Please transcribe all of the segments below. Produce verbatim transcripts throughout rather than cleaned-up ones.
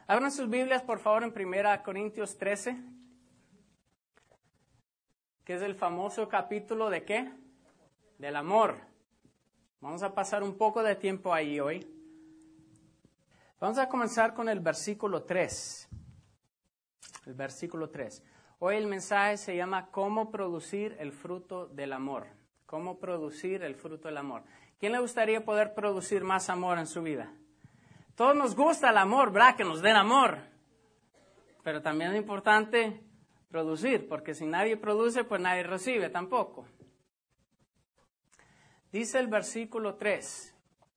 Abran sus Biblias, por favor, en primera Corintios trece, que es el famoso capítulo de ¿qué? Del amor. Vamos a pasar un poco de tiempo ahí hoy. Vamos a comenzar con el versículo tres. El versículo tres. Hoy el mensaje se llama ¿Cómo producir el fruto del amor? ¿Cómo producir el fruto del amor? ¿Quién le gustaría poder producir más amor en su vida? Todos nos gusta el amor, ¿verdad? Que nos den amor. Pero también es importante producir, porque si nadie produce, pues nadie recibe tampoco. Dice el versículo tres.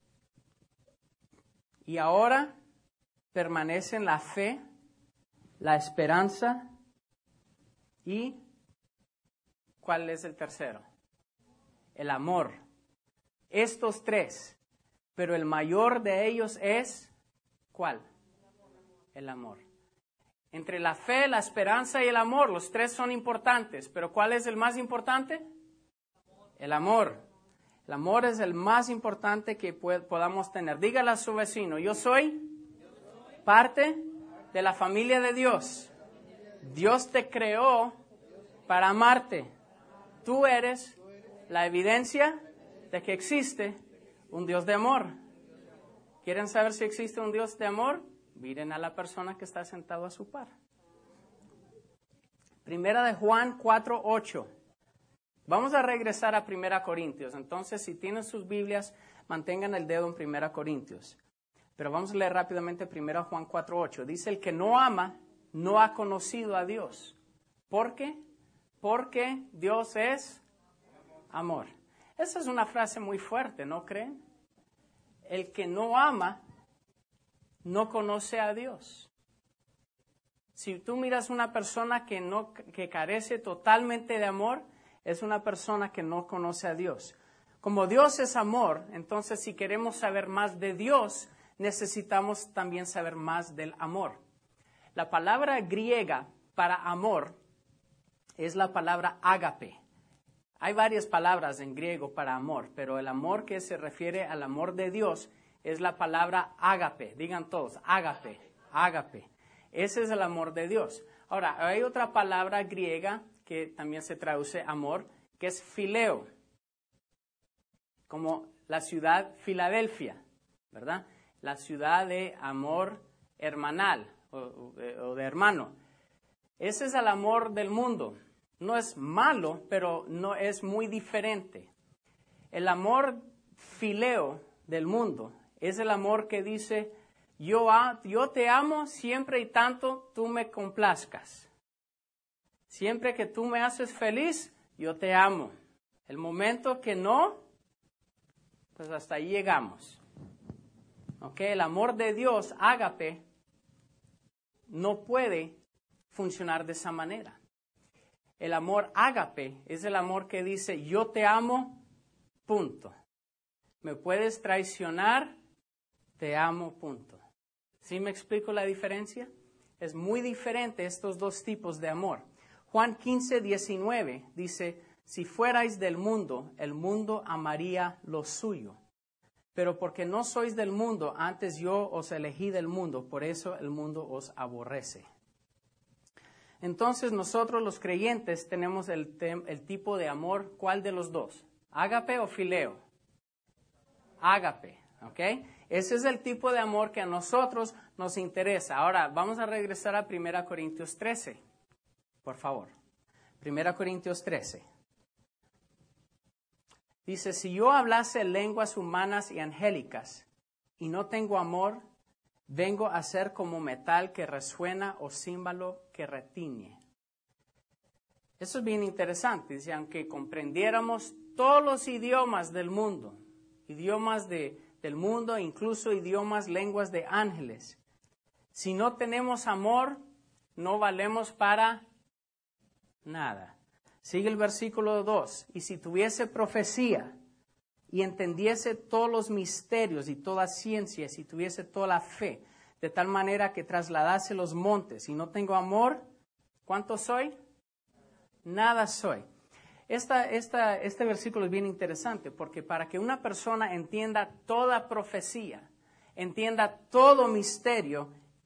Y ahora permanecen la fe, la esperanza y ¿cuál es el tercero? El amor. Estos tres, pero el mayor de ellos es ¿cuál? El amor. Entre la fe, la esperanza y el amor, los tres son importantes, pero ¿cuál es el más importante? El amor. El amor es el más importante que podamos tener. Dígale a su vecino, yo soy parte de la familia de Dios. Dios te creó para amarte. Tú eres la evidencia de que existe un Dios de amor. ¿Quieren saber si existe un Dios de amor? Miren a la persona que está sentado a su par. Primera de Juan cuatro ocho. Vamos a regresar a Primera Corintios. Entonces, si tienen sus Biblias, mantengan el dedo en Primera Corintios. Pero vamos a leer rápidamente Primera Juan cuatro ocho. Dice, el que no ama, no ha conocido a Dios. ¿Por qué? Porque Dios es amor. Esa es una frase muy fuerte, ¿no creen? El que no ama, no conoce a Dios. Si tú miras una persona que, no, que carece totalmente de amor, es una persona que no conoce a Dios. Como Dios es amor, entonces si queremos saber más de Dios, necesitamos también saber más del amor. La palabra griega para amor es la palabra ágape. Hay varias palabras en griego para amor, pero el amor que se refiere al amor de Dios es la palabra ágape. Digan todos, ágape, ágape. Ese es el amor de Dios. Ahora, hay otra palabra griega que también se traduce amor, que es fileo, como la ciudad Filadelfia, ¿verdad? La ciudad de amor hermanal o, o, o de hermano. Ese es el amor del mundo. No es malo, pero no es muy diferente. El amor fileo del mundo es el amor que dice, yo, yo te amo siempre y tanto tú me complazcas. Siempre que tú me haces feliz, yo te amo. El momento que no, pues hasta ahí llegamos. ¿Ok? El amor de Dios, ágape, no puede funcionar de esa manera. El amor ágape es el amor que dice, yo te amo, punto. Me puedes traicionar, te amo, punto. ¿Sí me explico la diferencia? Es muy diferente estos dos tipos de amor. Juan quince diecinueve dice, si fuerais del mundo, el mundo amaría lo suyo. Pero porque no sois del mundo, antes yo os elegí del mundo, por eso el mundo os aborrece. Entonces nosotros los creyentes tenemos el, tem- el tipo de amor, ¿cuál de los dos? ¿Ágape o fileo? Ágape, ¿ok? Ese es el tipo de amor que a nosotros nos interesa. Ahora, vamos a regresar a Primera Corintios trece, por favor. Primera Corintios trece. Dice, si yo hablase lenguas humanas y angélicas y no tengo amor, vengo a ser como metal que resuena o címbalo que retiñe. Eso es bien interesante. Dice, aunque comprendiéramos todos los idiomas del mundo, idiomas de, del mundo, incluso idiomas, lenguas de ángeles, si no tenemos amor, no valemos para nada. Sigue el versículo dos. Y si tuviese profecía y entendiese todos los misterios y toda ciencia, si tuviese toda la fe, de tal manera que trasladase los montes y no tengo amor, ¿cuánto soy? Nada soy. Esta, esta, este versículo es bien interesante porque para que una persona entienda toda profecía, entienda todo misterio,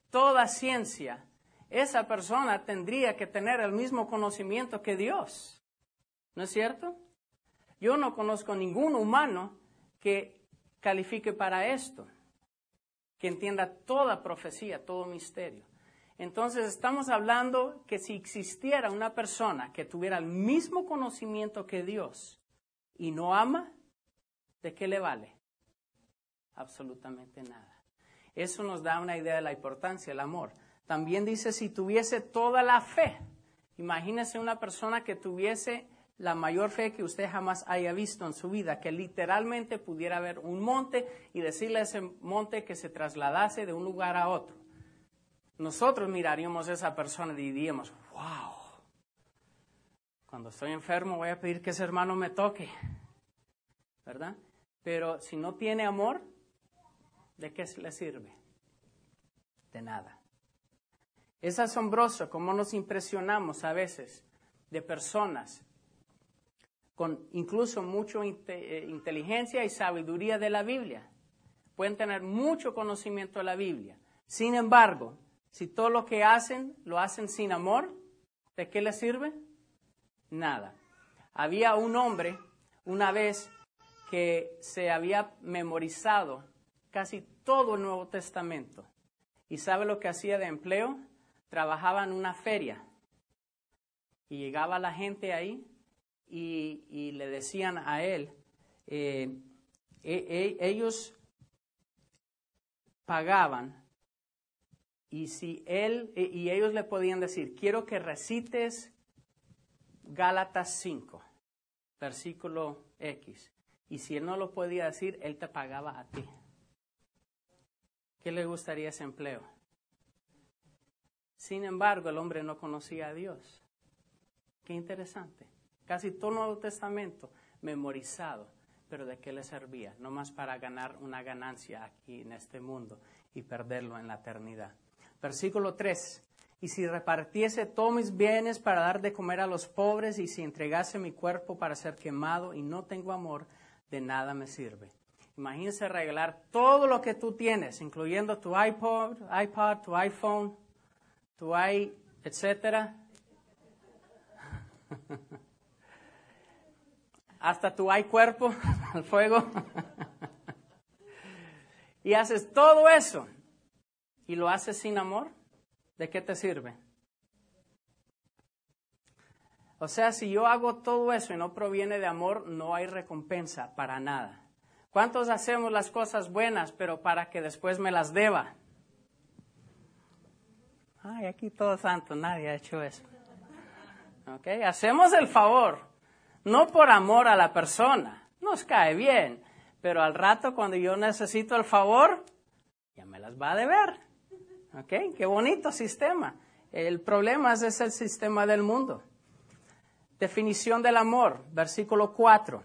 toda ciencia, esa persona tendría que tener el mismo conocimiento que Dios. ¿No es cierto? Yo no conozco ningún humano que califique para esto, que entienda toda profecía, todo misterio. Entonces estamos hablando que si existiera una persona que tuviera el mismo conocimiento que Dios y no ama, ¿de qué le vale? Absolutamente nada. Eso nos da una idea de la importancia del amor. También dice, si tuviese toda la fe, imagínese una persona que tuviese la mayor fe que usted jamás haya visto en su vida, que literalmente pudiera ver un monte y decirle a ese monte que se trasladase de un lugar a otro. Nosotros miraríamos a esa persona y diríamos, wow, cuando estoy enfermo voy a pedir que ese hermano me toque, ¿verdad? Pero si no tiene amor, ¿de qué le sirve? De nada. Es asombroso cómo nos impresionamos a veces de personas con incluso mucha inteligencia y sabiduría de la Biblia. Pueden tener mucho conocimiento de la Biblia. Sin embargo, si todo lo que hacen, lo hacen sin amor, ¿de qué les sirve? Nada. Había un hombre una vez que se había memorizado casi todo el Nuevo Testamento. ¿Y sabe lo que hacía de empleo? Trabajaba en una feria. Y llegaba la gente ahí y, y le decían a él, eh, e, e, ellos pagaban. Y si él, y ellos le podían decir, quiero que recites Gálatas cinco, versículo X. Y si él no lo podía decir, él te pagaba a ti. ¿Qué le gustaría ese empleo? Sin embargo, el hombre no conocía a Dios. Qué interesante. Casi todo el Nuevo Testamento memorizado. Pero ¿de qué le servía? No más para ganar una ganancia aquí en este mundo y perderlo en la eternidad. Versículo tres. Y si repartiese todos mis bienes para dar de comer a los pobres y si entregase mi cuerpo para ser quemado y no tengo amor, de nada me sirve. Imagínese regalar todo lo que tú tienes, incluyendo tu iPod, iPad, tu iPhone, tu i, etcétera. Hasta tu iCuerpo, al fuego. Y haces todo eso. ¿Y lo haces sin amor? ¿De qué te sirve? O sea, si yo hago todo eso y no proviene de amor, no hay recompensa para nada. ¿Cuántos hacemos las cosas buenas, pero para que después me las deba? Ay, aquí todos santos, nadie ha hecho eso. ¿Ok? Hacemos el favor, no por amor a la persona, nos cae bien, pero al rato cuando yo necesito el favor, ya me las va a deber. ¿Ok? Qué bonito sistema. El problema es, es el sistema del mundo. Definición del amor, versículo cuatro.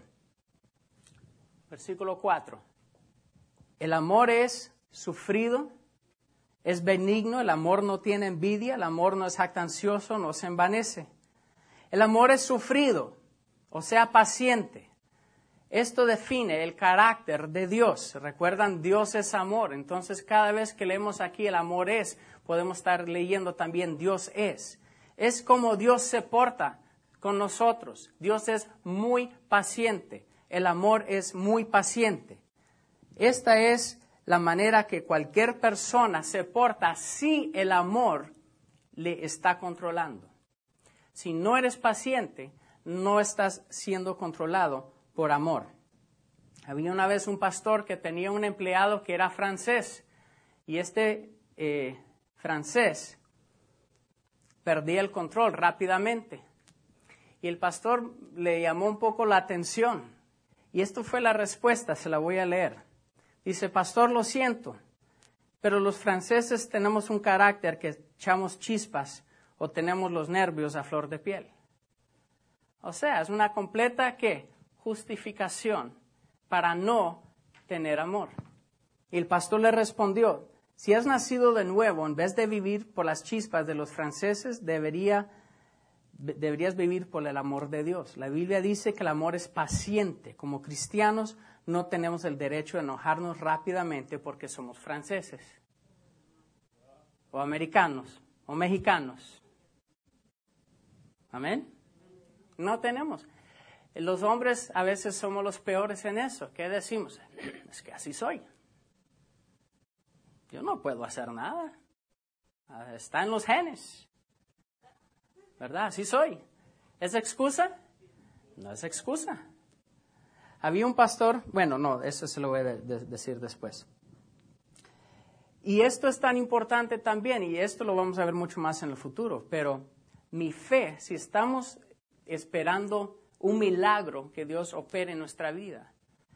Versículo cuatro. El amor es sufrido, es benigno, el amor no tiene envidia, el amor no es jactancioso, no se envanece. El amor es sufrido, o sea, paciente. Esto define el carácter de Dios. Recuerdan, Dios es amor. Entonces, cada vez que leemos aquí el amor es, podemos estar leyendo también Dios es. Es como Dios se porta con nosotros. Dios es muy paciente. El amor es muy paciente. Esta es la manera que cualquier persona se porta si el amor le está controlando. Si no eres paciente, no estás siendo controlado por amor. Había una vez un pastor que tenía un empleado que era francés y este eh, francés perdía el control rápidamente. Y el pastor le llamó un poco la atención. Y esto fue la respuesta, se la voy a leer. Dice, pastor, lo siento, pero los franceses tenemos un carácter que echamos chispas o tenemos los nervios a flor de piel. O sea, es una completa, ¿qué? Justificación para no tener amor. Y el pastor le respondió, si has nacido de nuevo, en vez de vivir por las chispas de los franceses, debería, deberías vivir por el amor de Dios. La Biblia dice que el amor es paciente. Como cristianos no tenemos el derecho de enojarnos rápidamente porque somos franceses. o americanos o mexicanos. Amén. No tenemos. Los hombres a veces somos los peores en eso. ¿Qué decimos? Es que así soy. Yo no puedo hacer nada. Está en los genes. ¿Verdad? Así soy. ¿Es excusa? No es excusa. Había un pastor, bueno, no, eso se lo voy a de- de- decir después. Y esto es tan importante también, y esto lo vamos a ver mucho más en el futuro, pero mi fe, si estamos esperando un milagro que Dios opere en nuestra vida,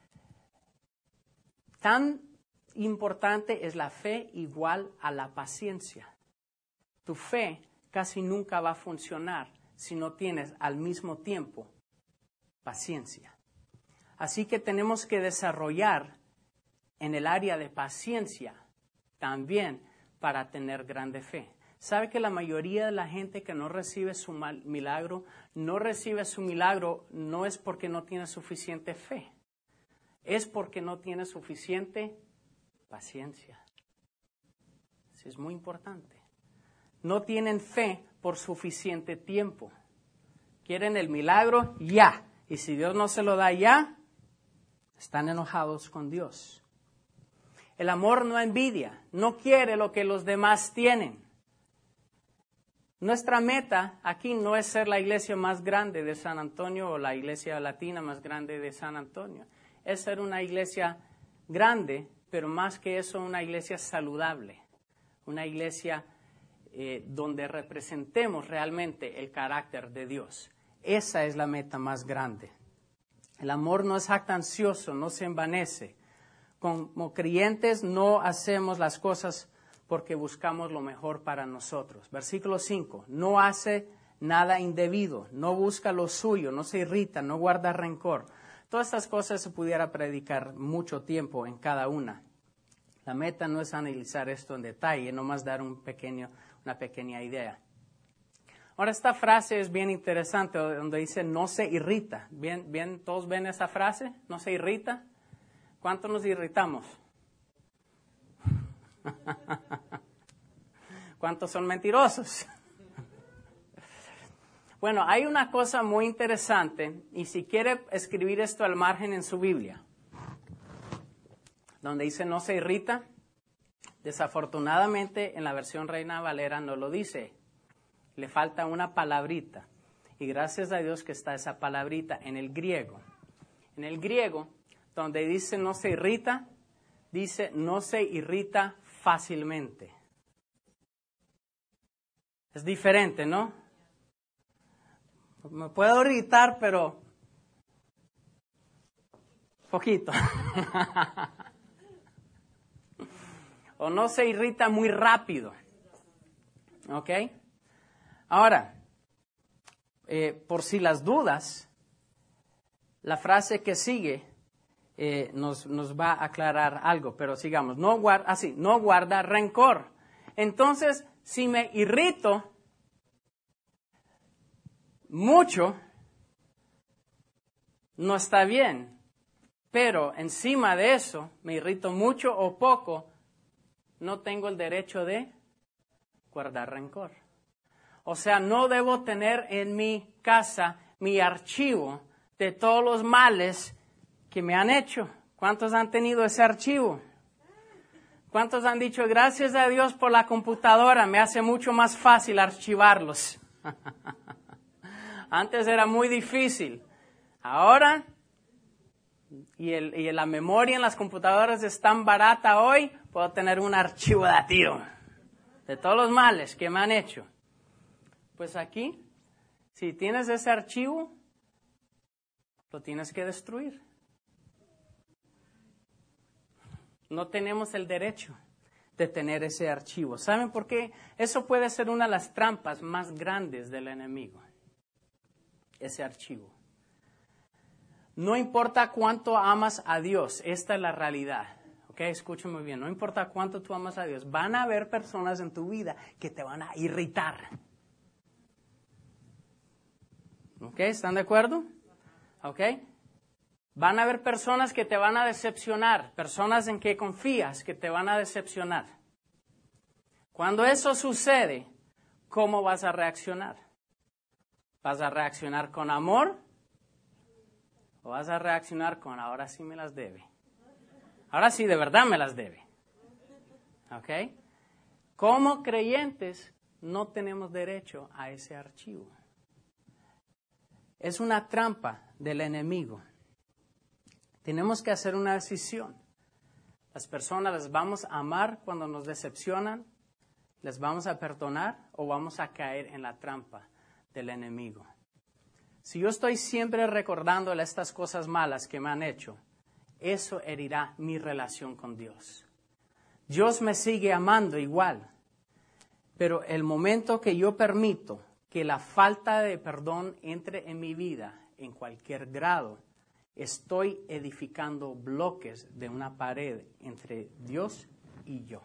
tan importante es la fe igual a la paciencia. Tu fe casi nunca va a funcionar si no tienes al mismo tiempo paciencia. Así que tenemos que desarrollar en el área de paciencia también para tener grande fe. ¿Sabe que la mayoría de la gente que no recibe su mal- milagro, no recibe su milagro no es porque no tiene suficiente fe, es porque no tiene suficiente paciencia? Eso es muy importante. No tienen fe por suficiente tiempo. Quieren el milagro ya. Y si Dios no se lo da ya, están enojados con Dios. El amor no envidia, no quiere lo que los demás tienen. Nuestra meta aquí no es ser la iglesia más grande de San Antonio o la iglesia latina más grande de San Antonio. Es ser una iglesia grande, pero más que eso, una iglesia saludable. Una iglesia eh, donde representemos realmente el carácter de Dios. Esa es la meta más grande. El amor no es jactancioso, no se envanece. Como creyentes no hacemos las cosas porque buscamos lo mejor para nosotros. Versículo cinco, no hace nada indebido, no busca lo suyo, no se irrita, no guarda rencor. Todas estas cosas se pudiera predicar mucho tiempo en cada una. La meta no es analizar esto en detalle, nomás dar un pequeño, una pequeña idea. Ahora, esta frase es bien interesante, donde dice no se irrita. ¿Bien, bien, todos ven esa frase? ¿No se irrita? ¿Cuánto nos irritamos? ¿Cuántos son mentirosos? Bueno, hay una cosa muy interesante, y si quiere escribir esto al margen en su Biblia, donde dice no se irrita, desafortunadamente en la versión Reina Valera no lo dice, le falta una palabrita, y gracias a Dios que está esa palabrita en el griego. En el griego, donde dice no se irrita, dice no se irrita fácilmente. Es diferente, ¿no? Me puedo irritar, pero poquito. O no se irrita muy rápido. ¿Ok? Ahora, eh, por si las dudas, la frase que sigue eh, nos, nos va a aclarar algo, pero sigamos. No guarda, así, no guarda rencor. Entonces, si me irrito mucho, no está bien. Pero encima de eso, me irrito mucho o poco, no tengo el derecho de guardar rencor. O sea, no debo tener en mi casa mi archivo de todos los males que me han hecho. ¿Cuántos han tenido ese archivo? ¿Cuántos han dicho, gracias a Dios por la computadora, me hace mucho más fácil archivarlos? Antes era muy difícil. Ahora, y, el, y la memoria en las computadoras es tan barata hoy, puedo tener un archivo de tiro de todos los males que me han hecho. Pues aquí, si tienes ese archivo, lo tienes que destruir. No tenemos el derecho de tener ese archivo. ¿Saben por qué? Eso puede ser una de las trampas más grandes del enemigo. Ese archivo. No importa cuánto amas a Dios, esta es la realidad. ¿Ok? Escúchame muy bien. No importa cuánto tú amas a Dios, van a haber personas en tu vida que te van a irritar. ¿Ok? ¿Están de acuerdo? ¿Ok? Van a haber personas que te van a decepcionar, personas en que confías que te van a decepcionar. Cuando eso sucede, ¿cómo vas a reaccionar? ¿Vas a reaccionar con amor? ¿O vas a reaccionar con ahora sí me las debe? Ahora sí de verdad me las debe. ¿Ok? Como creyentes no tenemos derecho a ese archivo. Es una trampa del enemigo. Tenemos que hacer una decisión. Las personas las vamos a amar cuando nos decepcionan, les vamos a perdonar o vamos a caer en la trampa del enemigo. Si yo estoy siempre recordándole estas cosas malas que me han hecho, eso herirá mi relación con Dios. Dios me sigue amando igual, pero el momento que yo permito que la falta de perdón entre en mi vida en cualquier grado, estoy edificando bloques de una pared entre Dios y yo.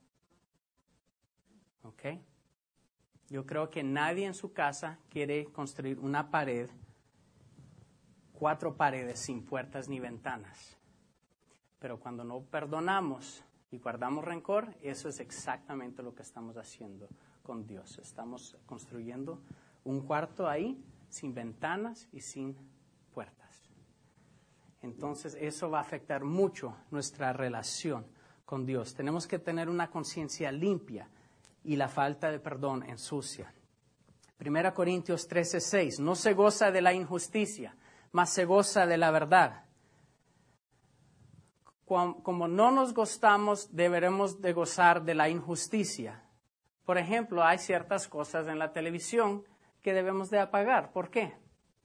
¿Ok? Yo creo que nadie en su casa quiere construir una pared, cuatro paredes sin puertas ni ventanas. Pero cuando no perdonamos y guardamos rencor, eso es exactamente lo que estamos haciendo con Dios. Estamos construyendo un cuarto ahí sin ventanas y sin puertas. Entonces eso va a afectar mucho nuestra relación con Dios. Tenemos que tener una conciencia limpia y la falta de perdón ensucia. Primera Corintios trece seis, no se goza de la injusticia, mas se goza de la verdad. Como no nos gozamos, deberemos de gozar de la injusticia. Por ejemplo, hay ciertas cosas en la televisión que debemos de apagar. ¿Por qué?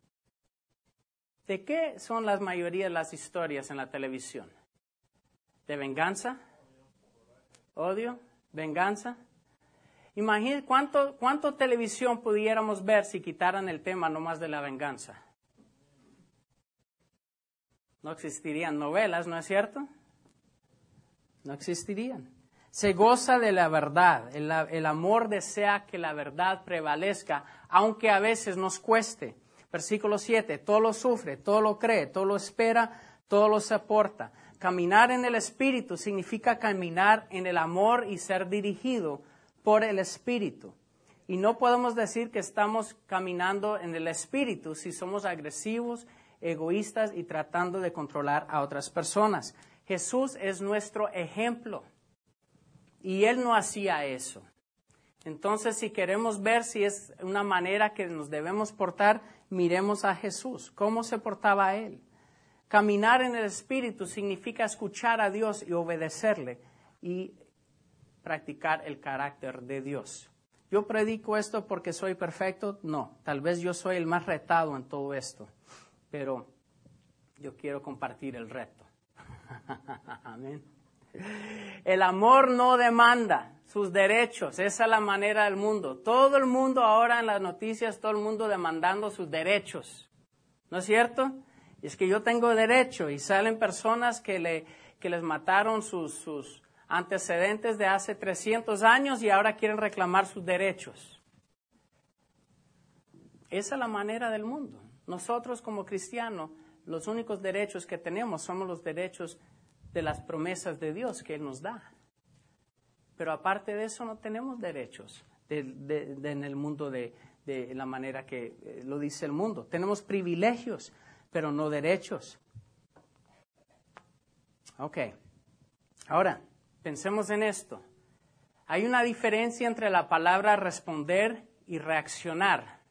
¿De qué son la mayoría de las historias en la televisión? ¿De venganza? ¿Odio? ¿Venganza? Imagínate cuánto, cuánto televisión pudiéramos ver si quitaran el tema nomás de la venganza. No existirían novelas, ¿no es cierto? No existirían. Se goza de la verdad. El, el amor desea que la verdad prevalezca, aunque a veces nos cueste. Versículo siete, todo lo sufre, todo lo cree, todo lo espera, todo lo soporta. Caminar en el Espíritu significa caminar en el amor y ser dirigido por el Espíritu. Y no podemos decir que estamos caminando en el Espíritu si somos agresivos, egoístas y tratando de controlar a otras personas. Jesús es nuestro ejemplo y Él no hacía eso. Entonces, si queremos ver si es una manera que nos debemos portar, miremos a Jesús. ¿Cómo se portaba Él? Caminar en el Espíritu significa escuchar a Dios y obedecerle y practicar el carácter de Dios. ¿Yo predico esto porque soy perfecto? No, tal vez yo soy el más retado en todo esto, pero yo quiero compartir el reto. Amén. El amor no demanda sus derechos, esa es la manera del mundo. Todo el mundo ahora en las noticias, todo el mundo demandando sus derechos, ¿no es cierto? Y es que yo tengo derecho y salen personas que, le, que les mataron sus, sus antecedentes de hace trescientos años y ahora quieren reclamar sus derechos. Esa es la manera del mundo. Nosotros como cristianos, los únicos derechos que tenemos somos los derechos de las promesas de Dios que Él nos da. Pero aparte de eso no tenemos derechos de, de, de, en el mundo de, de la manera que eh, lo dice el mundo. Tenemos privilegios, pero no derechos. Ok. Ahora, pensemos en esto. Hay una diferencia entre la palabra responder y reaccionar.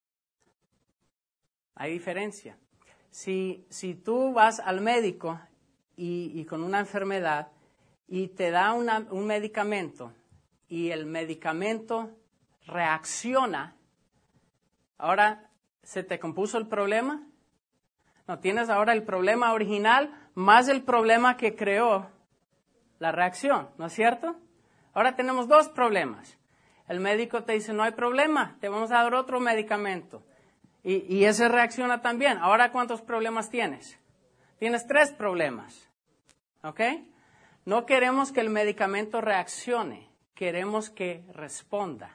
Hay diferencia. Si, si tú vas al médico y, y con una enfermedad y te da una, un medicamento y el medicamento reacciona, ahora ¿se te compuso el problema? No, tienes ahora el problema original más el problema que creó la reacción, ¿no es cierto? Ahora tenemos dos problemas. El médico te dice, no hay problema, te vamos a dar otro medicamento. Y, y ese reacciona también. Ahora, ¿cuántos problemas tienes? Tienes tres problemas. ¿Ok? No queremos que el medicamento reaccione, queremos que responda.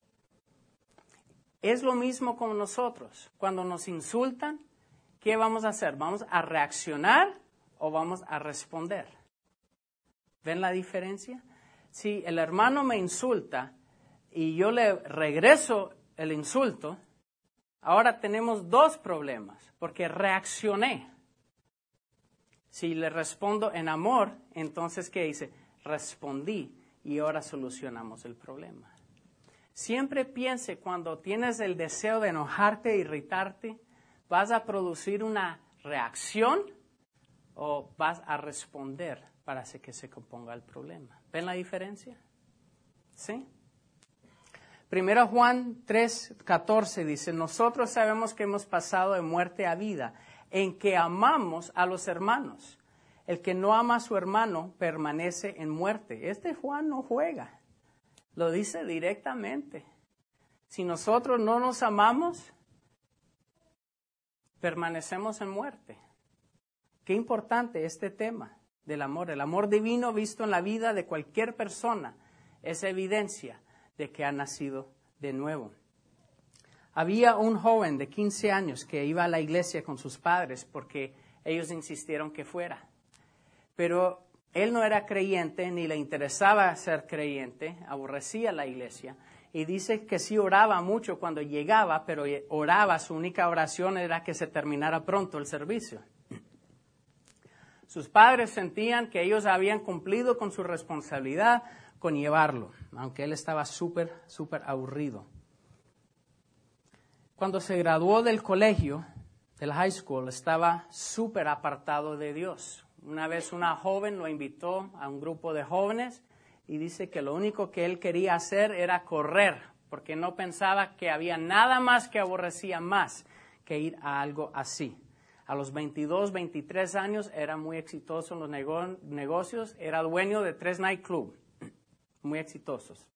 Es lo mismo con nosotros. Cuando nos insultan, ¿qué vamos a hacer? ¿Vamos a reaccionar o vamos a responder? ¿Ven la diferencia? si el hermano me insulta y yo le regreso el insulto, ahora tenemos dos problemas, porque reaccioné. Si le respondo en amor, entonces, ¿qué dice? Respondí y ahora solucionamos el problema. Siempre piense, cuando tienes el deseo de enojarte, irritarte, ¿vas a producir una reacción o vas a responder para hacer que se componga el problema? ¿Ven la diferencia? ¿Sí? Primero Juan tres catorce dice, nosotros sabemos que hemos pasado de muerte a vida, en que amamos a los hermanos. El que no ama a su hermano permanece en muerte. Este Juan no juega, lo dice directamente. Si nosotros no nos amamos, permanecemos en muerte. Qué importante este tema del amor. El amor divino visto en la vida de cualquier persona es evidencia de que ha nacido de nuevo. Había un joven de quince años que iba a la iglesia con sus padres porque ellos insistieron que fuera. Pero él no era creyente ni le interesaba ser creyente, aborrecía la iglesia. Y dice que sí oraba mucho cuando llegaba, pero oraba, su única oración era que se terminara pronto el servicio. Sus padres sentían que ellos habían cumplido con su responsabilidad con llevarlo, aunque él estaba súper, súper aburrido. Cuando se graduó del colegio, del high school, estaba súper apartado de Dios. Una vez una joven lo invitó a un grupo de jóvenes y dice que lo único que él quería hacer era correr, porque no pensaba que había nada más que aborrecía más que ir a algo así. A los veintidós, veintitrés años era muy exitoso en los nego- negocios, era dueño de tres nightclubs, muy exitosos.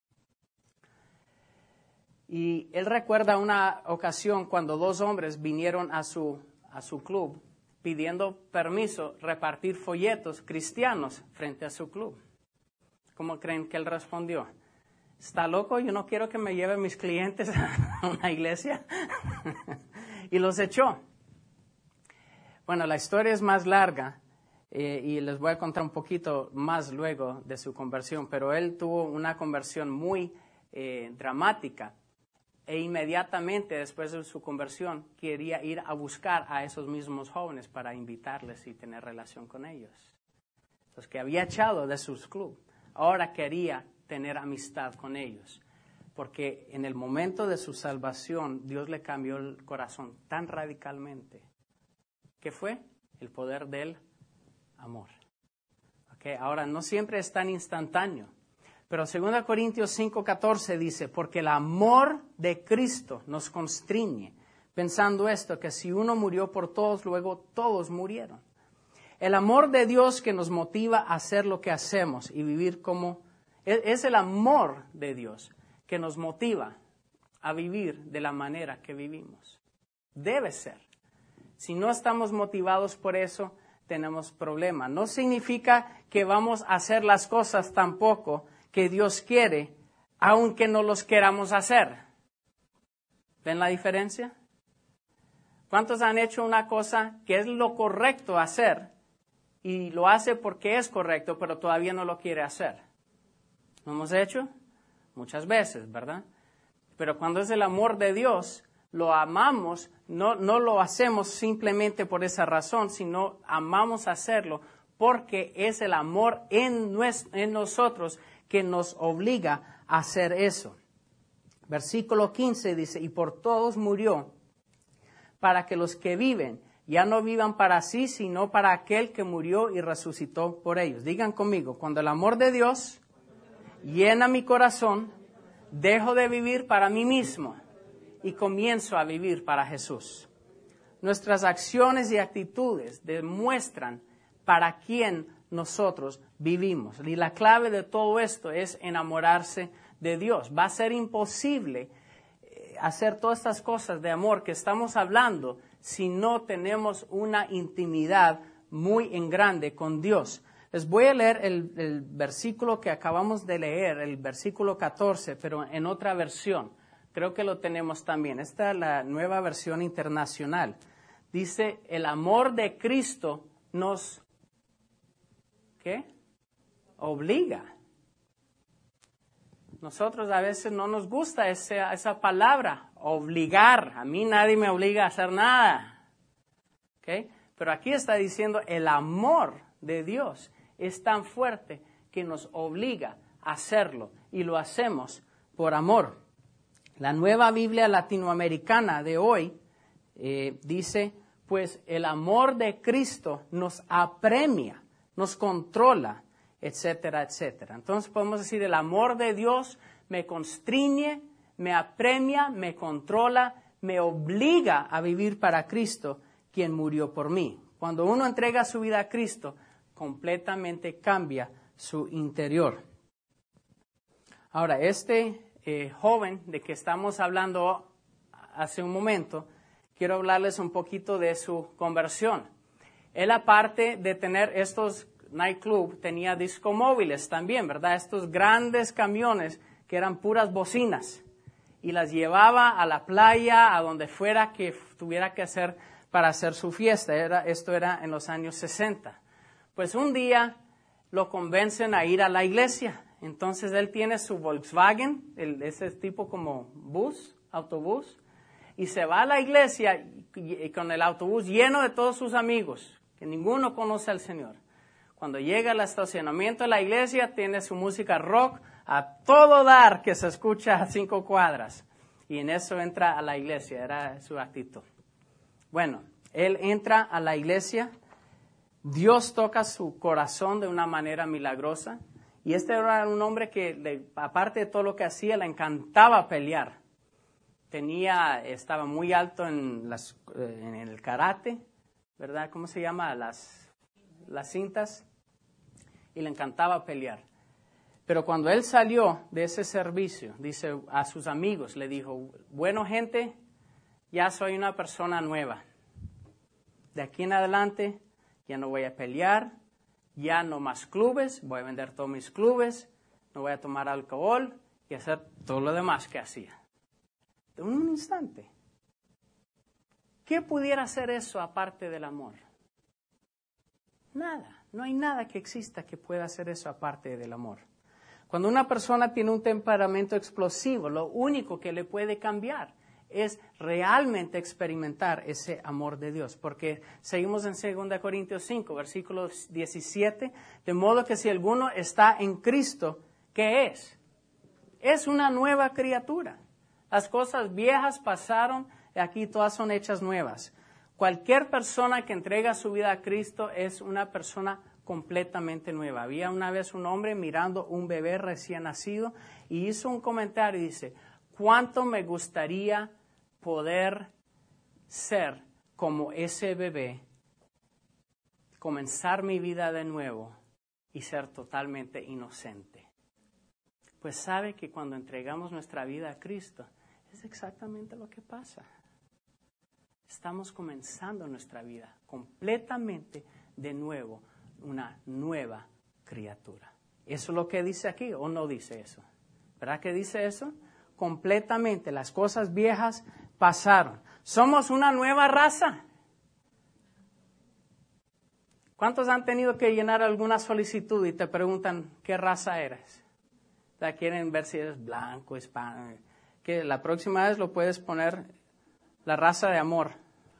Y él recuerda una ocasión cuando dos hombres vinieron a su, a su club pidiendo permiso repartir folletos cristianos frente a su club. ¿Cómo creen que él respondió? ¿Está loco? Yo no quiero que me lleven mis clientes a una iglesia. Y los echó. Bueno, la historia es más larga eh, y les voy a contar un poquito más luego de su conversión, pero él tuvo una conversión muy eh, dramática e inmediatamente después de su conversión quería ir a buscar a esos mismos jóvenes para invitarles y tener relación con ellos. Los que había echado de sus clubes, ahora quería tener amistad con ellos, porque en el momento de su salvación Dios le cambió el corazón tan radicalmente. ¿Qué fue? El poder del amor. Okay, ahora, no siempre es tan instantáneo, pero segunda Corintios cinco catorce dice, porque el amor de Cristo nos constriñe, pensando esto, que si uno murió por todos, luego todos murieron. El amor de Dios que nos motiva a hacer lo que hacemos y vivir como... Es el amor de Dios que nos motiva a vivir de la manera que vivimos. Debe ser. Si no estamos motivados por eso, tenemos problemas. No significa que vamos a hacer las cosas tampoco que Dios quiere, aunque no los queramos hacer. ¿Ven la diferencia? ¿Cuántos han hecho una cosa que es lo correcto hacer y lo hace porque es correcto, pero todavía no lo quiere hacer? ¿Lo hemos hecho? Muchas veces, ¿verdad? Pero cuando es el amor de Dios, lo amamos, no, no lo hacemos simplemente por esa razón, sino amamos hacerlo porque es el amor en, nues- en nosotros que nos obliga a hacer eso. Versículo quince dice, y por todos murió, para que los que viven ya no vivan para sí, sino para aquel que murió y resucitó por ellos. Digan conmigo, cuando el amor de Dios llena mi corazón, dejo de vivir para mí mismo y comienzo a vivir para Jesús. Nuestras acciones y actitudes demuestran para quién nosotros vivimos. Y la clave de todo esto es enamorarse de Dios. Va a ser imposible hacer todas estas cosas de amor que estamos hablando si no tenemos una intimidad muy en grande con Dios. Les voy a leer el, el versículo que acabamos de leer, el versículo catorce, pero en otra versión. Creo que lo tenemos también. Esta es la nueva versión internacional. Dice, el amor de Cristo nos, ¿qué? Obliga. nosotros a veces no nos gusta esa, esa palabra, obligar. A mí nadie me obliga a hacer nada. ¿Okay? Pero aquí está diciendo el amor de Dios es tan fuerte que nos obliga a hacerlo y lo hacemos por amor. La Nueva Biblia Latinoamericana de hoy eh, dice, pues el amor de Cristo nos apremia, nos controla, etcétera, etcétera. Entonces podemos decir, el amor de Dios me constriñe, me apremia, me controla, me obliga a vivir para Cristo, quien murió por mí. Cuando uno entrega su vida a Cristo, completamente cambia su interior. Ahora, este eh, joven de que estamos hablando hace un momento, quiero hablarles un poquito de su conversión. Él, aparte de tener estos nightclub, tenía discomóviles también, ¿verdad? Estos grandes camiones que eran puras bocinas y las llevaba a la playa, a donde fuera que tuviera que hacer para hacer su fiesta. Era, esto era en los años sesenta. Pues un día lo convencen a ir a la iglesia. Entonces él tiene su Volkswagen, el, ese tipo como bus, autobús, y se va a la iglesia y, y con el autobús lleno de todos sus amigos, que ninguno conoce al Señor. Cuando llega al estacionamiento de la iglesia, tiene su música rock a todo dar, que se escucha a cinco cuadras. Y en eso entra a la iglesia, era su actitud. Bueno, él entra a la iglesia, Dios toca su corazón de una manera milagrosa. Y este era un hombre que, le, aparte de todo lo que hacía, le encantaba pelear. Tenía, estaba muy alto en, las, en el karate, ¿verdad? ¿Cómo se llama? Las, las cintas. Y le encantaba pelear. Pero cuando él salió de ese servicio, dice a sus amigos, le dijo, bueno, gente, ya soy una persona nueva. De aquí en adelante ya no voy a pelear, ya no más clubes, voy a vender todos mis clubes, no voy a tomar alcohol y hacer todo lo demás que hacía. De un instante. ¿Qué pudiera hacer eso aparte del amor? Nada. No hay nada que exista que pueda hacer eso aparte del amor. Cuando una persona tiene un temperamento explosivo, lo único que le puede cambiar es realmente experimentar ese amor de Dios. Porque seguimos en segunda Corintios cinco, versículo diecisiete, de modo que si alguno está en Cristo, ¿qué es? Es una nueva criatura. Las cosas viejas pasaron y aquí todas son hechas nuevas. Cualquier persona que entrega su vida a Cristo es una persona completamente nueva. Había una vez un hombre mirando un bebé recién nacido y hizo un comentario y dice, ¿cuánto me gustaría poder ser como ese bebé, comenzar mi vida de nuevo y ser totalmente inocente? Pues sabe que cuando entregamos nuestra vida a Cristo, es exactamente lo que pasa. Estamos comenzando nuestra vida completamente de nuevo, una nueva criatura. ¿Eso es lo que dice aquí o no dice eso? ¿Verdad que dice eso? Completamente, las cosas viejas pasaron. Somos una nueva raza. ¿Cuántos han tenido que llenar alguna solicitud y te preguntan qué raza eres? O sea, quieren ver si eres blanco, hispano. Que la próxima vez lo puedes poner la raza de amor.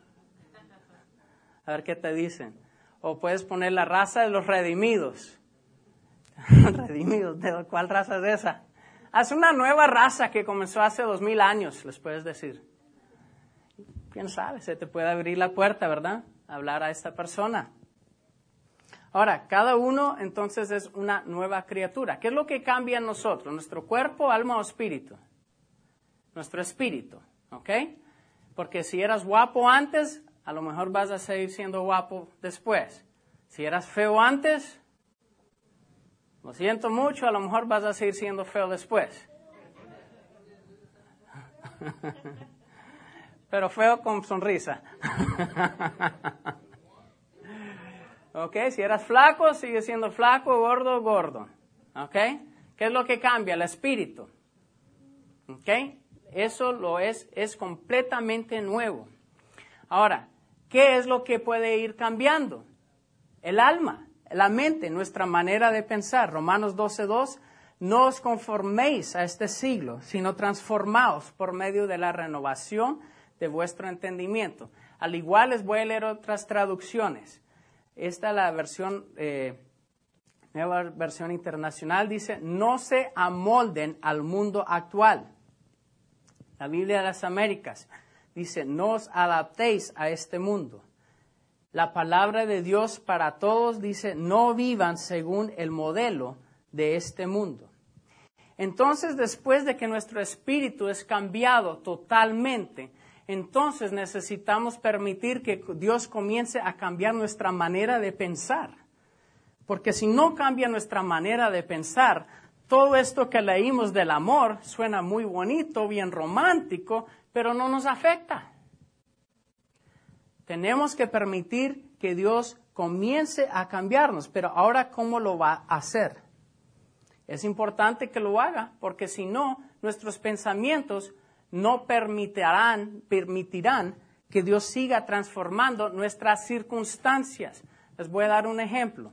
A ver qué te dicen. O puedes poner la raza de los redimidos. ¿Redimidos? ¿De cuál raza es esa? Es una nueva raza que comenzó hace dos mil años, les puedes decir. ¿Quién sabe? Se te puede abrir la puerta, ¿verdad? Hablar a esta persona. Ahora, cada uno entonces es una nueva criatura. ¿Qué es lo que cambia en nosotros? ¿Nuestro cuerpo, alma o espíritu? Nuestro espíritu, ¿ok? Porque si eras guapo antes, a lo mejor vas a seguir siendo guapo después. Si eras feo antes, lo siento mucho, a lo mejor vas a seguir siendo feo después. Pero feo con sonrisa. ¿Ok? Si eras flaco, sigue siendo flaco, gordo, gordo. ¿Ok? ¿Qué es lo que cambia? El espíritu. ¿Ok? Eso lo es, es completamente nuevo. Ahora, ¿qué es lo que puede ir cambiando? El alma, la mente, nuestra manera de pensar. Romanos doce dos, no os conforméis a este siglo, sino transformaos por medio de la renovación de vuestro entendimiento. Al igual les voy a leer otras traducciones. Esta es la versión, eh, nueva versión internacional, dice, no se amolden al mundo actual. La Biblia de las Américas dice, no os adaptéis a este mundo. La palabra de Dios para todos dice, no vivan según el modelo de este mundo. Entonces, después de que nuestro espíritu es cambiado totalmente, entonces necesitamos permitir que Dios comience a cambiar nuestra manera de pensar. Porque si no cambia nuestra manera de pensar, todo esto que leímos del amor suena muy bonito, bien romántico, pero no nos afecta. Tenemos que permitir que Dios comience a cambiarnos, pero ahora, ¿cómo lo va a hacer? Es importante que lo haga, porque si no, nuestros pensamientos no permitirán, permitirán que Dios siga transformando nuestras circunstancias. Les voy a dar un ejemplo.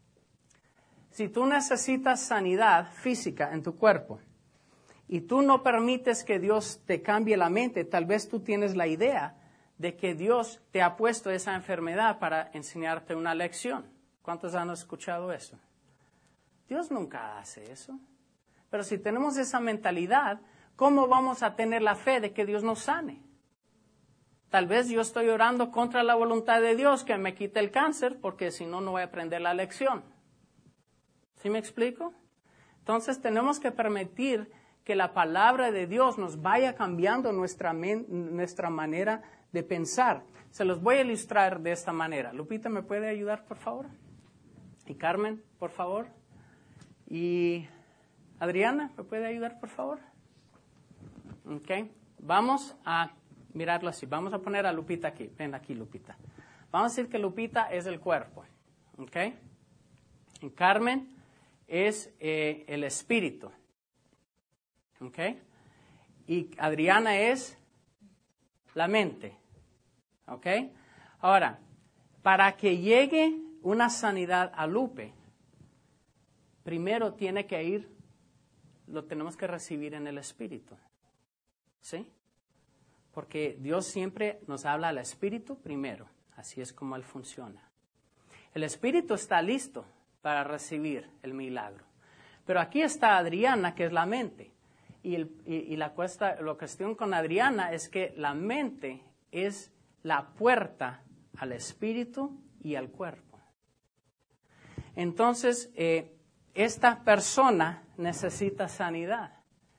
Si tú necesitas sanidad física en tu cuerpo y tú no permites que Dios te cambie la mente, tal vez tú tienes la idea de que Dios te ha puesto esa enfermedad para enseñarte una lección. ¿Cuántos han escuchado eso? Dios nunca hace eso. Pero si tenemos esa mentalidad, ¿cómo vamos a tener la fe de que Dios nos sane? Tal vez yo estoy orando contra la voluntad de Dios que me quite el cáncer, porque si no, no voy a aprender la lección. ¿Sí me explico? Entonces tenemos que permitir que la palabra de Dios nos vaya cambiando nuestra, men- nuestra manera de pensar. Se los voy a ilustrar de esta manera. Lupita, ¿me puede ayudar, por favor? Y Carmen, por favor. Y Adriana, ¿me puede ayudar, por favor? Ok. Vamos a mirarlo así. Vamos a poner a Lupita aquí. Ven aquí, Lupita. Vamos a decir que Lupita es el cuerpo. Ok. Y Carmen es eh, el espíritu. ¿Ok? Y Adriana es la mente. ¿Ok? Ahora, para que llegue una sanidad a Lupe, primero tiene que ir, lo tenemos que recibir en el espíritu. ¿Sí? Porque Dios siempre nos habla al espíritu primero. Así es como Él funciona. El espíritu está listo para recibir el milagro. Pero aquí está Adriana, que es la mente. Y, el, y, y la, cuesta, la cuestión con Adriana es que la mente es la puerta al espíritu y al cuerpo. Entonces, eh, esta persona necesita sanidad.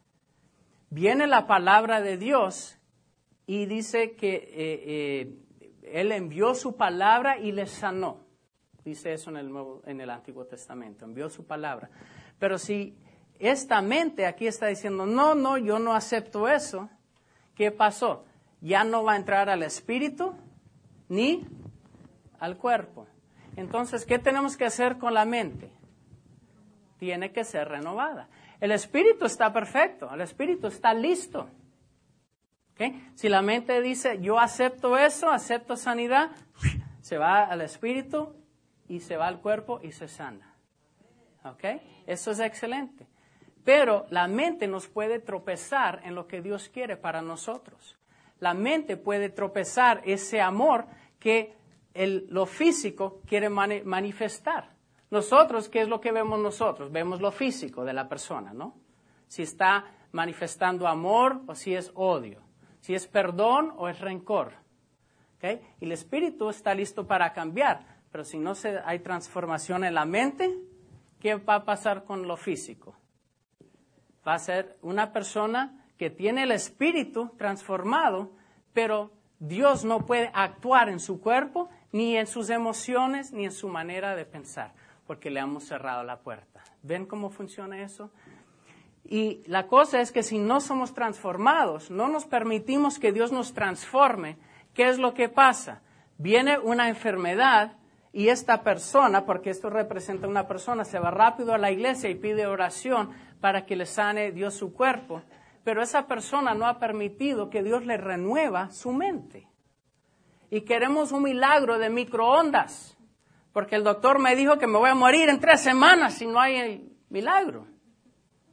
Viene la palabra de Dios y dice que eh, eh, Él envió su palabra y le sanó. Dice eso en el, Nuevo, en el Antiguo Testamento, envió su palabra. Pero si esta mente aquí está diciendo, no, no, yo no acepto eso, ¿qué pasó? Ya no va a entrar al espíritu ni al cuerpo. Entonces, ¿qué tenemos que hacer con la mente? Tiene que ser renovada. El espíritu está perfecto, el espíritu está listo. ¿Okay? Si la mente dice, yo acepto eso, acepto sanidad, se va al espíritu y se va al cuerpo y se sana. ¿Ok? Eso es excelente. Pero la mente nos puede tropezar en lo que Dios quiere para nosotros. La mente puede tropezar ese amor que el, lo físico quiere mani- manifestar. Nosotros, ¿qué es lo que vemos nosotros? Vemos lo físico de la persona, ¿no? Si está manifestando amor o si es odio. Si es perdón o es rencor. ¿Okay? Y el espíritu está listo para cambiar. Pero si no se, hay transformación en la mente, ¿qué va a pasar con lo físico? Va a ser una persona que tiene el espíritu transformado, pero Dios no puede actuar en su cuerpo, ni en sus emociones, ni en su manera de pensar, porque le hemos cerrado la puerta. ¿Ven cómo funciona eso? Y la cosa es que si no somos transformados, no nos permitimos que Dios nos transforme, ¿qué es lo que pasa? Viene una enfermedad y esta persona, porque esto representa una persona, se va rápido a la iglesia y pide oración para que le sane Dios su cuerpo, pero esa persona no ha permitido que Dios le renueva su mente. Y queremos un milagro de microondas, porque el doctor me dijo que me voy a morir en tres semanas si no hay milagro.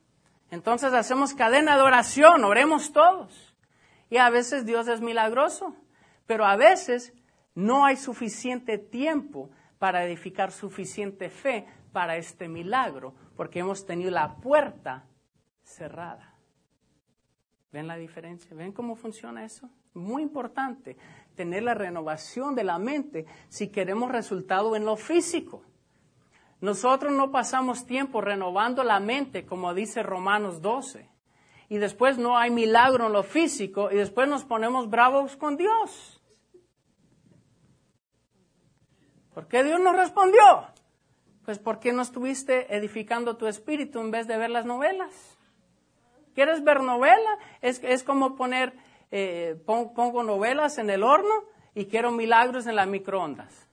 Entonces hacemos cadena de oración, oremos todos. Y a veces Dios es milagroso, pero a veces no hay suficiente tiempo para edificar suficiente fe para este milagro, porque hemos tenido la puerta cerrada. ¿Ven la diferencia? ¿Ven cómo funciona eso? Muy importante tener la renovación de la mente si queremos resultado en lo físico. Nosotros no pasamos tiempo renovando la mente, como dice Romanos doce, y después no hay milagro en lo físico, y después nos ponemos bravos con Dios. ¿Por qué Dios no respondió? Pues porque no estuviste edificando tu espíritu en vez de ver las novelas. ¿Quieres ver novela? Es, es como poner, eh, pon, pongo novelas en el horno y quiero milagros en las microondas.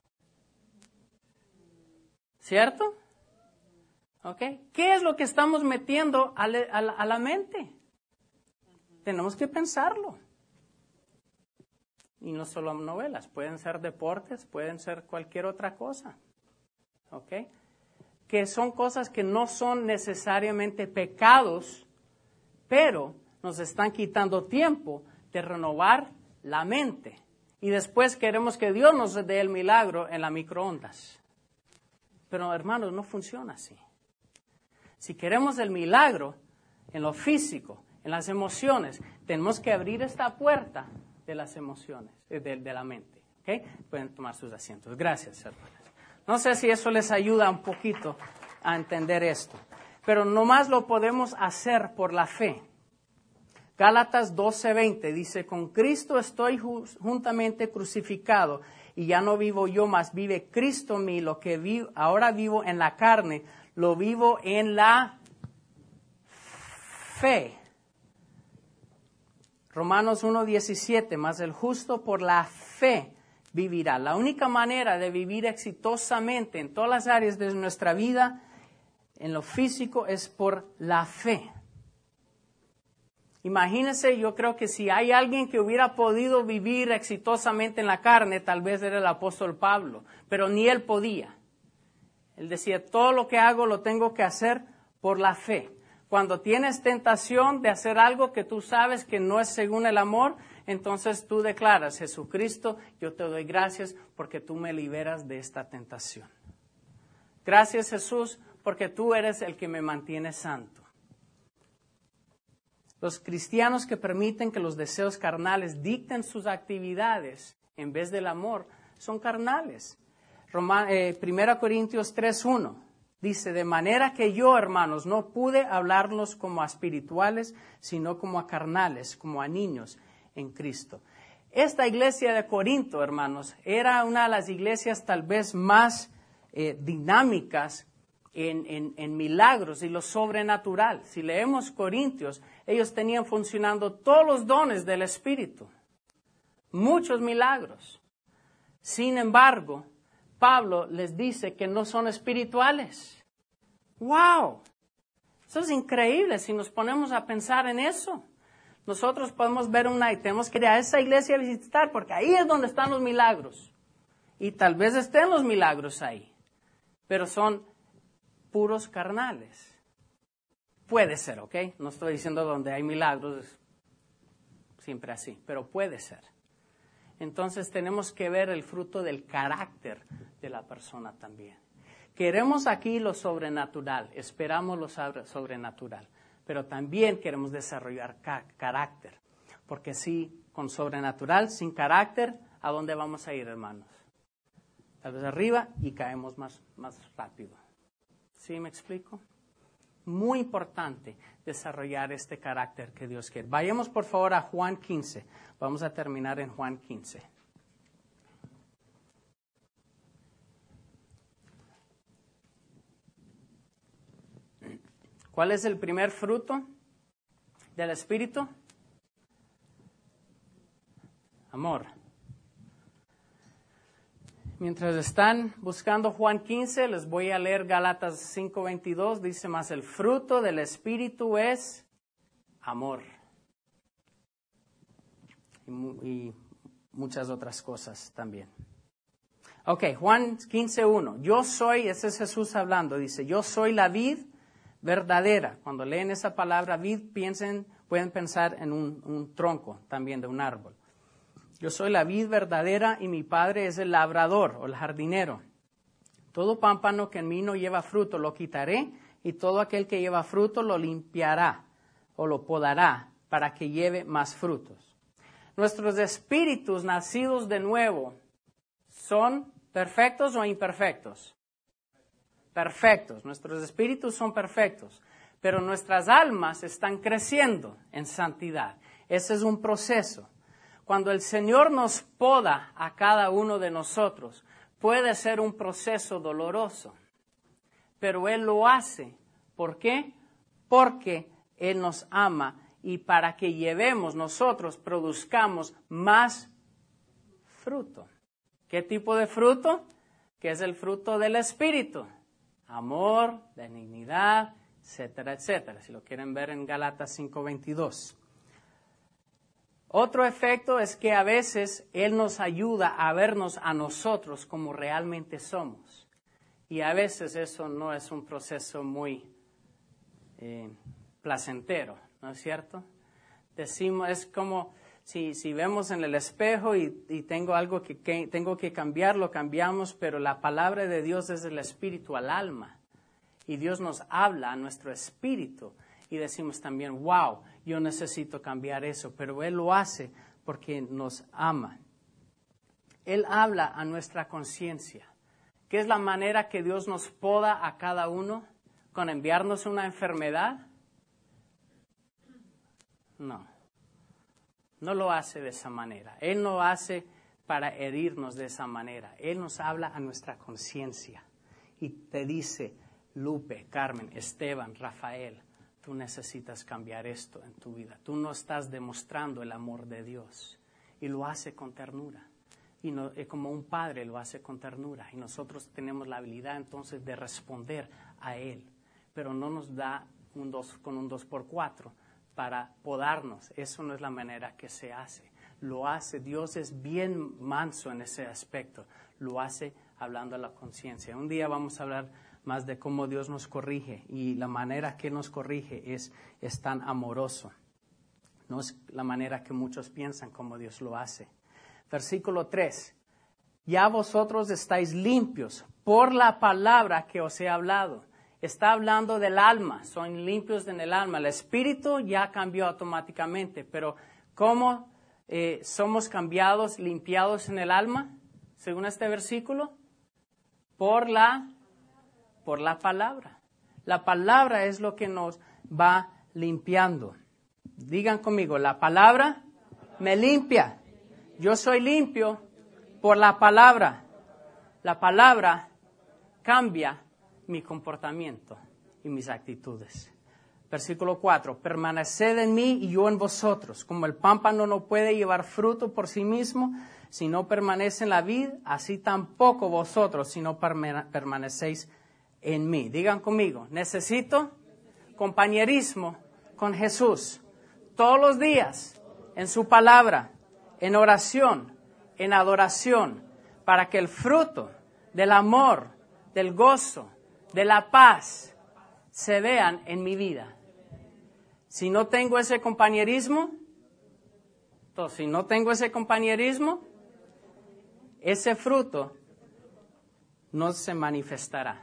¿Cierto? ¿Ok? ¿Qué es lo que estamos metiendo a, le, a, la, a la mente? Tenemos que pensarlo. Y no solo novelas, pueden ser deportes, pueden ser cualquier otra cosa. ¿Ok? Que son cosas que no son necesariamente pecados, pero nos están quitando tiempo de renovar la mente. Y después queremos que Dios nos dé el milagro en las microondas. Pero hermanos, no funciona así. Si queremos el milagro en lo físico, en las emociones, tenemos que abrir esta puerta de las emociones, de, de la mente. ¿Okay? Pueden tomar sus asientos. Gracias, hermanos. No sé si eso les ayuda un poquito a entender esto, pero nomás lo podemos hacer por la fe. Gálatas doce veinte dice, con Cristo estoy juntamente crucificado, y ya no vivo yo, mas vive Cristo en mí. Lo que vivo, ahora vivo en la carne, lo vivo en la fe. Romanos uno diecisiete, mas el justo por la fe vivirá. La única manera de vivir exitosamente en todas las áreas de nuestra vida, en lo físico, es por la fe. Imagínense, yo creo que si hay alguien que hubiera podido vivir exitosamente en la carne, tal vez era el apóstol Pablo, pero ni él podía. Él decía, todo lo que hago lo tengo que hacer por la fe. Cuando tienes tentación de hacer algo que tú sabes que no es según el amor, entonces tú declaras, Jesucristo, yo te doy gracias porque tú me liberas de esta tentación. Gracias, Jesús, porque tú eres el que me mantiene santo. Los cristianos que permiten que los deseos carnales dicten sus actividades en vez del amor son carnales. Roma, eh, primera Corintios tres uno dice, de manera que yo, hermanos, no pude hablarlos como a espirituales, sino como a carnales, como a niños en Cristo. Esta iglesia de Corinto, hermanos, era una de las iglesias tal vez más eh, dinámicas En, en, en milagros y lo sobrenatural. Si leemos Corintios, ellos tenían funcionando todos los dones del Espíritu, muchos milagros. Sin embargo, Pablo les dice que no son espirituales. ¡Wow! Eso es increíble si nos ponemos a pensar en eso. Nosotros podemos ver una y tenemos que ir a esa iglesia a visitar porque ahí es donde están los milagros. Y tal vez estén los milagros ahí, pero son puros carnales. Puede ser, ¿ok? No estoy diciendo donde hay milagros, es siempre así, pero puede ser. Entonces tenemos que ver el fruto del carácter de la persona también. Queremos aquí lo sobrenatural, esperamos lo sobrenatural, pero también queremos desarrollar ca- carácter. Porque si con sobrenatural, sin carácter, ¿a dónde vamos a ir, hermanos? Tal vez arriba y caemos más, más rápido. ¿Sí me explico? Muy importante desarrollar este carácter que Dios quiere. Vayamos por favor a Juan quince. Vamos a terminar en Juan quince. ¿Cuál es el primer fruto del Espíritu? Amor. Mientras están buscando Juan quince, les voy a leer Gálatas cinco veintidós. Dice, más el fruto del Espíritu es amor. Y, y muchas otras cosas también. Ok, Juan quince uno. Yo soy, ese es Jesús hablando, dice, yo soy la vid, verdadera. Cuando leen esa palabra vid, piensen, pueden pensar en un, un tronco también de un árbol. Yo soy la vid verdadera y mi Padre es el labrador o el jardinero. Todo pámpano que en mí no lleva fruto lo quitaré, y todo aquel que lleva fruto lo limpiará o lo podará para que lleve más frutos. Nuestros espíritus nacidos de nuevo son perfectos o imperfectos. Perfectos. Nuestros espíritus son perfectos, pero nuestras almas están creciendo en santidad. Ese es un proceso. Cuando el Señor nos poda a cada uno de nosotros, puede ser un proceso doloroso, pero Él lo hace. ¿Por qué? Porque Él nos ama y para que llevemos nosotros, produzcamos más fruto. ¿Qué tipo de fruto? Que es el fruto del Espíritu. Amor, benignidad, etcétera, etcétera. Si lo quieren ver en Gálatas cinco veintidós. Otro efecto es que a veces Él nos ayuda a vernos a nosotros como realmente somos. Y a veces eso no es un proceso muy eh, placentero, ¿no es cierto? Decimos, es como si, si vemos en el espejo y, y tengo algo que, que tengo que cambiar, lo cambiamos, pero la palabra de Dios es el espíritu al alma. Y Dios nos habla a nuestro espíritu. Y decimos también, wow, yo necesito cambiar eso, pero Él lo hace porque nos ama. Él habla a nuestra conciencia. ¿Qué es la manera que Dios nos poda a cada uno? ¿Con enviarnos una enfermedad? No, no lo hace de esa manera. Él no hace para herirnos de esa manera. Él nos habla a nuestra conciencia y te dice, Lupe, Carmen, Esteban, Rafael, tú necesitas cambiar esto en tu vida. Tú no estás demostrando el amor de Dios. Y lo hace con ternura. Y no, como un padre lo hace con ternura. Y nosotros tenemos la habilidad entonces de responder a Él. Pero no nos da un dos, con un dos por cuatro para podarnos. Eso no es la manera que se hace. Lo hace, Dios es bien manso en ese aspecto. Lo hace hablando a la conciencia. Un día vamos a hablar más de cómo Dios nos corrige, y la manera que nos corrige es, es tan amoroso. No es la manera que muchos piensan como Dios lo hace. Versículo tres. Ya vosotros estáis limpios por la palabra que os he hablado. Está hablando del alma, son limpios en el alma. El espíritu ya cambió automáticamente, pero ¿cómo eh, somos cambiados, limpiados en el alma? Según este versículo, por la Por la palabra. La palabra es lo que nos va limpiando. Digan conmigo, la palabra me limpia. Yo soy limpio por la palabra. La palabra cambia mi comportamiento y mis actitudes. Versículo cuatro. Permaneced en mí y yo en vosotros. Como el pámpano no puede llevar fruto por sí mismo, si no permanece en la vid, así tampoco vosotros, si no permanecéis en mí. Digan conmigo, necesito compañerismo con Jesús todos los días, en su palabra, en oración, en adoración, para que el fruto del amor, del gozo, de la paz se vean en mi vida. Si no tengo ese compañerismo, entonces, si no tengo ese compañerismo, ese fruto no se manifestará.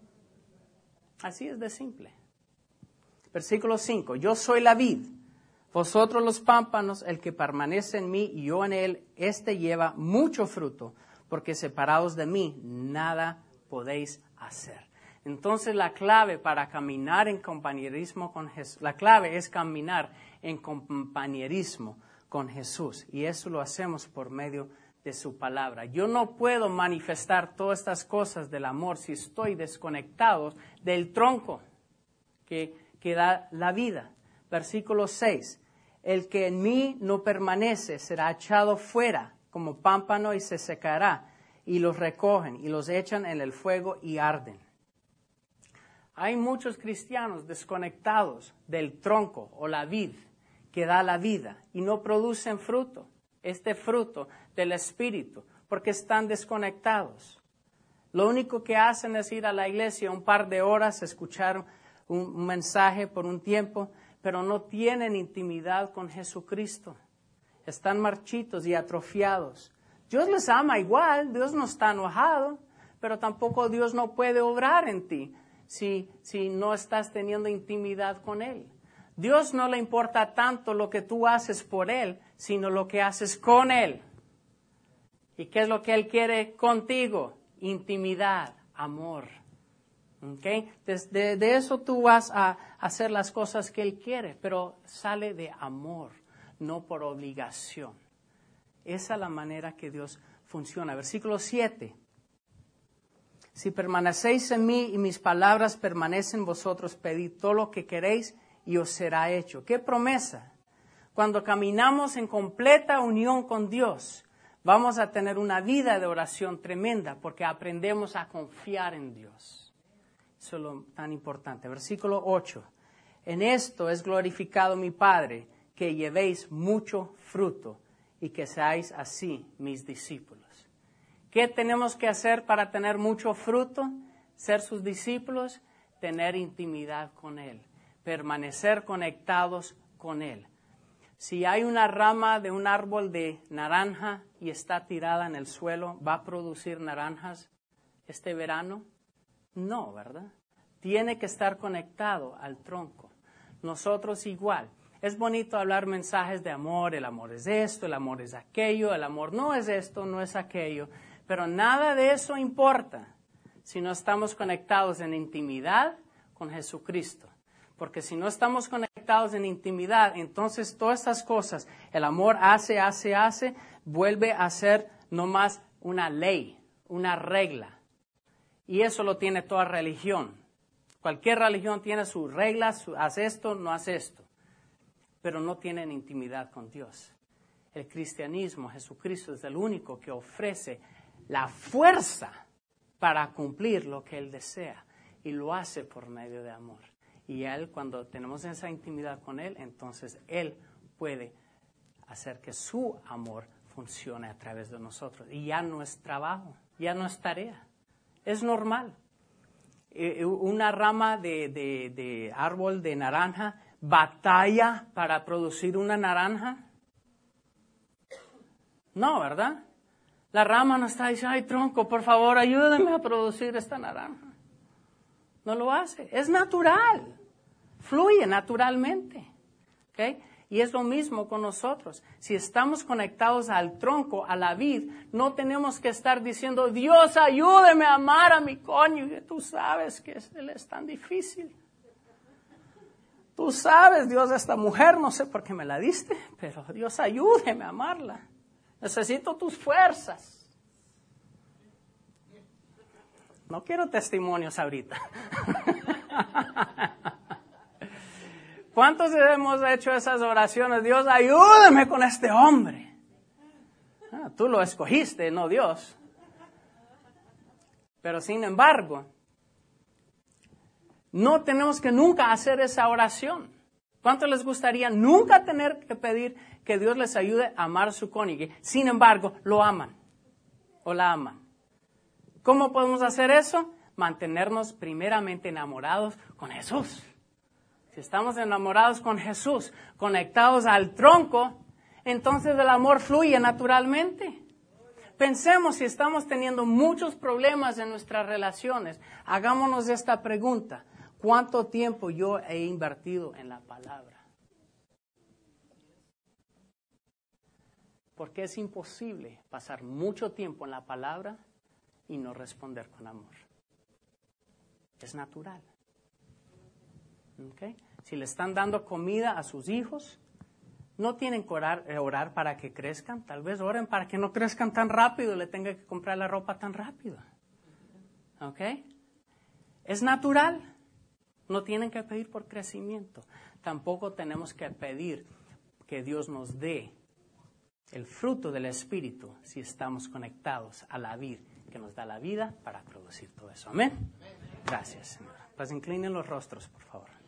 Así es de simple. Versículo cinco. Yo soy la vid, vosotros los pámpanos, el que permanece en mí y yo en él, éste lleva mucho fruto, porque separados de mí nada podéis hacer. Entonces la clave para caminar en compañerismo con Jesús, la clave es caminar en compañerismo con Jesús. Y eso lo hacemos por medio de su palabra. Yo no puedo manifestar todas estas cosas del amor si estoy desconectado del tronco que, que da la vida. Versículo seis. El que en mí no permanece será echado fuera como pámpano y se secará, y los recogen y los echan en el fuego y arden. Hay muchos cristianos desconectados del tronco o la vid que da la vida y no producen fruto, este fruto del Espíritu, porque están desconectados. Lo único que hacen es ir a la iglesia un par de horas, escuchar un, un mensaje por un tiempo, pero no tienen intimidad con Jesucristo. Están marchitos y atrofiados. Dios les ama igual, Dios no está enojado, pero tampoco Dios no puede obrar en ti si, si no estás teniendo intimidad con Él. Dios no le importa tanto lo que tú haces por Él, sino lo que haces con Él. ¿Y qué es lo que Él quiere contigo? Intimidad, amor. ¿Okay? Desde de eso tú vas a hacer las cosas que Él quiere, pero sale de amor, no por obligación. Esa es la manera que Dios funciona. Versículo siete. Si permanecéis en mí y mis palabras permanecen en vosotros, pedid todo lo que queréis y os será hecho. ¿Qué promesa? Cuando caminamos en completa unión con Dios, vamos a tener una vida de oración tremenda porque aprendemos a confiar en Dios. Eso es lo tan importante. Versículo ocho. En esto es glorificado mi Padre, que llevéis mucho fruto y que seáis así mis discípulos. ¿Qué tenemos que hacer para tener mucho fruto? Ser sus discípulos, tener intimidad con Él, permanecer conectados con Él. Si hay una rama de un árbol de naranja y está tirada en el suelo, ¿va a producir naranjas este verano? No, ¿verdad? Tiene que estar conectado al tronco. Nosotros igual. Es bonito hablar mensajes de amor, el amor es esto, el amor es aquello, el amor no es esto, no es aquello, pero nada de eso importa si no estamos conectados en intimidad con Jesucristo. Porque si no estamos conectados en intimidad, entonces todas estas cosas, el amor hace, hace, hace, vuelve a ser nomás una ley, una regla. Y eso lo tiene toda religión. Cualquier religión tiene sus reglas, su, haz esto, no haz esto. Pero no tienen intimidad con Dios. El cristianismo, Jesucristo es el único que ofrece la fuerza para cumplir lo que Él desea. Y lo hace por medio de amor. Y Él, cuando tenemos esa intimidad con Él, entonces Él puede hacer que su amor funcione a través de nosotros. Y ya no es trabajo, ya no es tarea. Es normal. Eh, una rama de, de, de árbol de naranja batalla para producir una naranja. No, ¿verdad? La rama no está diciendo, ay, tronco, por favor, ayúdame a producir esta naranja. No lo hace. Es natural. Fluye naturalmente. ¿Okay? Y es lo mismo con nosotros. Si estamos conectados al tronco, a la vid, no tenemos que estar diciendo, Dios, ayúdeme a amar a mi cónyuge. Tú sabes que él es tan difícil. Tú sabes, Dios, esta mujer, no sé por qué me la diste, pero Dios, ayúdeme a amarla. Necesito tus fuerzas. No quiero testimonios ahorita. ¿Cuántos hemos hecho esas oraciones? Dios, ayúdame con este hombre. Ah, tú lo escogiste, no Dios. Pero sin embargo, no tenemos que nunca hacer esa oración. ¿Cuánto les gustaría nunca tener que pedir que Dios les ayude a amar a su cónyuge? Sin embargo, lo aman o la aman. ¿Cómo podemos hacer eso? Mantenernos primeramente enamorados con Jesús. Si estamos enamorados con Jesús, conectados al tronco, entonces el amor fluye naturalmente. Pensemos si estamos teniendo muchos problemas en nuestras relaciones. Hagámonos esta pregunta. ¿Cuánto tiempo yo he invertido en la palabra? Porque es imposible pasar mucho tiempo en la palabra y no responder con amor. Es natural. ¿Okay? Si le están dando comida a sus hijos, no tienen que orar, orar para que crezcan. Tal vez oren para que no crezcan tan rápido y le tengan que comprar la ropa tan rápido. ¿Ok? Es natural. No tienen que pedir por crecimiento. Tampoco tenemos que pedir que Dios nos dé el fruto del Espíritu si estamos conectados a la vid que nos da la vida para producir todo eso. Amén. Gracias, Señor. Pues inclinen los rostros, por favor.